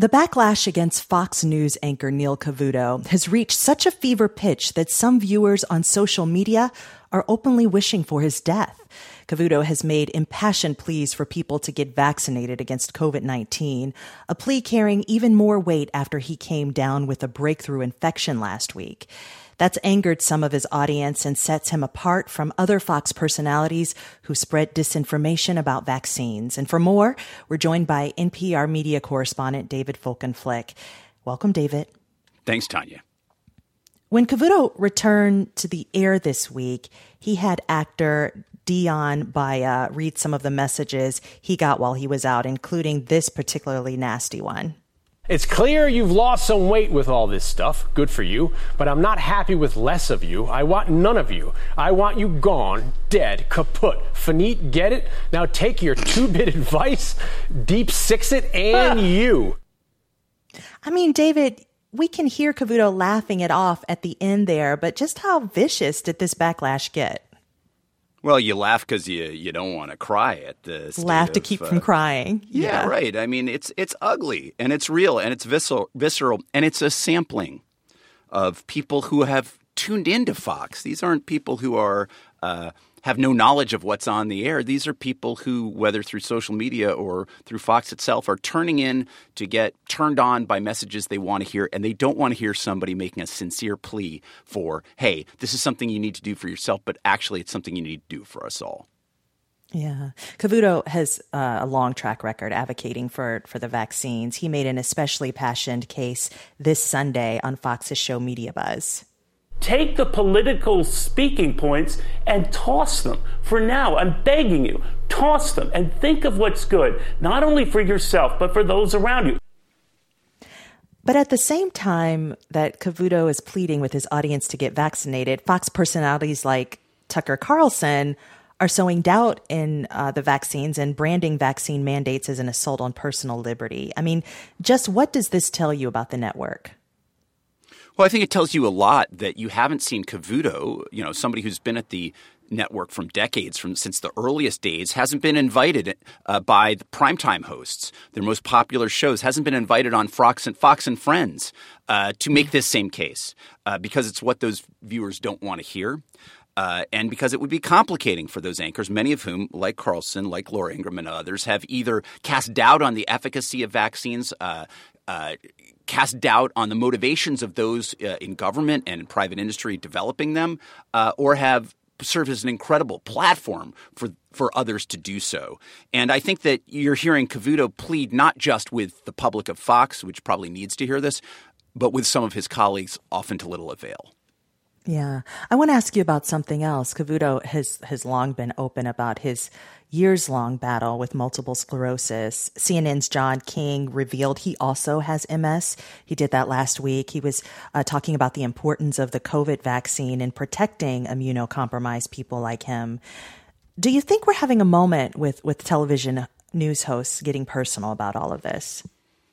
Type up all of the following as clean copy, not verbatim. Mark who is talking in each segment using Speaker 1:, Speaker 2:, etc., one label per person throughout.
Speaker 1: The backlash against Fox News anchor Neil Cavuto has reached such a fever pitch that some viewers on social media are openly wishing for his death. Cavuto has made impassioned pleas for people to get vaccinated against COVID-19, a plea carrying even more weight after he came down with a breakthrough infection last week. That's angered some of his audience and sets him apart from other Fox personalities who spread disinformation about vaccines. And for more, we're joined by NPR media correspondent David Folkenflik. Welcome, David.
Speaker 2: Thanks, Tanya.
Speaker 1: When Cavuto returned to the air this week, he had actor Dion Baya read some of the messages he got while he was out, including this particularly nasty one.
Speaker 3: It's clear you've lost some weight with all this stuff. Good for you. But I'm not happy with less of you. I want none of you. I want you gone, dead, kaput, finite, get it? Now take your 2-bit advice, deep six it, and you.
Speaker 1: I mean, David, we can hear Cavuto laughing it off at the end there, but just how vicious did this backlash get?
Speaker 2: Well, you laugh because you don't want to cry at the
Speaker 1: laugh to keep from crying.
Speaker 2: Yeah, right. I mean, it's ugly and it's real and it's visceral and it's a sampling of people who have tuned into Fox. These aren't people who are have no knowledge of what's on the air. These are people who, whether through social media or through Fox itself, are turning in to get turned on by messages they want to hear, and they don't want to hear somebody making a sincere plea for, hey, this is something you need to do for yourself, but actually it's something you need to do for us all.
Speaker 1: Yeah. Cavuto has a long track record advocating for the vaccines. He made an especially passionate case this Sunday on Fox's show Media Buzz.
Speaker 4: Take the political speaking points and toss them. For now, I'm begging you, toss them and think of what's good, not only for yourself, but for those around you.
Speaker 1: But at the same time that Cavuto is pleading with his audience to get vaccinated, Fox personalities like Tucker Carlson are sowing doubt in the vaccines and branding vaccine mandates as an assault on personal liberty. I mean, just what does this tell you about the network?
Speaker 2: Well, I think it tells you a lot that you haven't seen Cavuto, somebody who's been at the network from decades, since the earliest days, hasn't been invited by the primetime hosts, their most popular shows, hasn't been invited on Fox and Friends to make this same case because it's what those viewers don't want to hear. And because it would be complicating for those anchors, many of whom, like Carlson, like Laura Ingraham and others, have either cast doubt on the efficacy of vaccines, cast doubt on the motivations of those in government and in private industry developing them, or have served as an incredible platform for others to do so. And I think that you're hearing Cavuto plead not just with the public of Fox, which probably needs to hear this, but with some of his colleagues, often to little avail.
Speaker 1: Yeah. I want to ask you about something else. Cavuto has long been open about his years-long battle with multiple sclerosis. CNN's John King revealed he also has MS. He did that last week. He was talking about the importance of the COVID vaccine in protecting immunocompromised people like him. Do you think we're having a moment with television news hosts getting personal about all of this?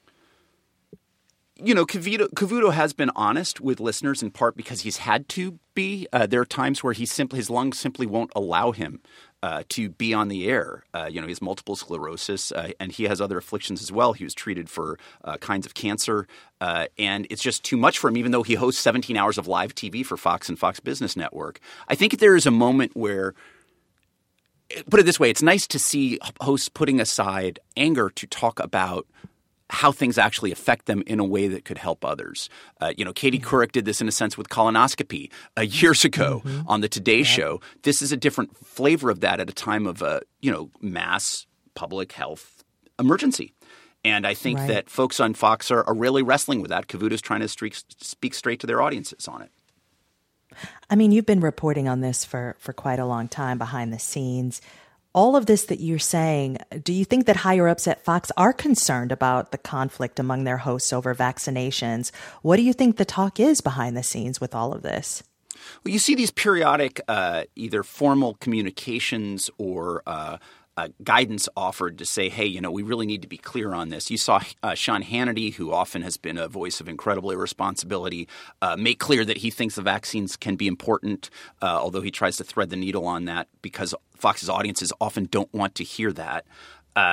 Speaker 2: Cavuto has been honest with listeners in part because he's had to be. There are times where his lungs simply won't allow him to be on the air. He has multiple sclerosis and he has other afflictions as well. He was treated for kinds of cancer and it's just too much for him, even though he hosts 17 hours of live TV for Fox and Fox Business Network. I think there is a moment where – put it this way, it's nice to see hosts putting aside anger to talk about how things actually affect them in a way that could help others. Katie Couric did this in a sense with colonoscopy years ago on the Today Show. This is a different flavor of that at a time of a, mass public health emergency. And I think that folks on Fox are really wrestling with that. Cavuto's trying to speak straight to their audiences on it.
Speaker 1: I mean, you've been reporting on this for quite a long time behind the scenes. All of this that you're saying, do you think that higher-ups at Fox are concerned about the conflict among their hosts over vaccinations? What do you think the talk is behind the scenes with all of this?
Speaker 2: Well, you see these periodic either formal communications or guidance offered to say, hey, we really need to be clear on this. You saw Sean Hannity, who often has been a voice of incredible irresponsibility, make clear that he thinks the vaccines can be important, although he tries to thread the needle on that because Fox's audiences often don't want to hear that.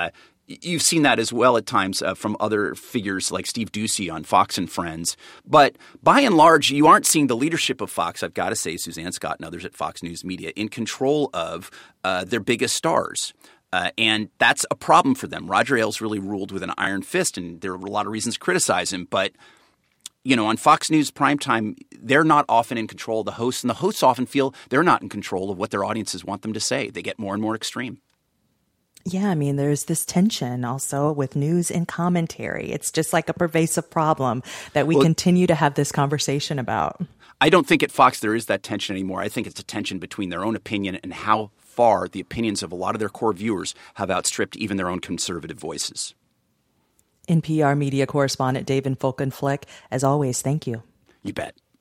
Speaker 2: You've seen that as well at times from other figures like Steve Doocy on Fox and Friends. But by and large, you aren't seeing the leadership of Fox, I've got to say, Suzanne Scott and others at Fox News Media, in control of their biggest stars. And that's a problem for them. Roger Ailes really ruled with an iron fist, and there are a lot of reasons to criticize him. But, on Fox News primetime, they're not often in control of the hosts, and the hosts often feel they're not in control of what their audiences want them to say. They get more and more extreme.
Speaker 1: Yeah, I mean, there's this tension also with news and commentary. It's just like a pervasive problem that we continue to have this conversation about.
Speaker 2: I don't think at Fox there is that tension anymore. I think it's a tension between their own opinion and how far the opinions of a lot of their core viewers have outstripped even their own conservative voices.
Speaker 1: NPR media correspondent David Folkenflik, as always, thank you.
Speaker 2: You bet.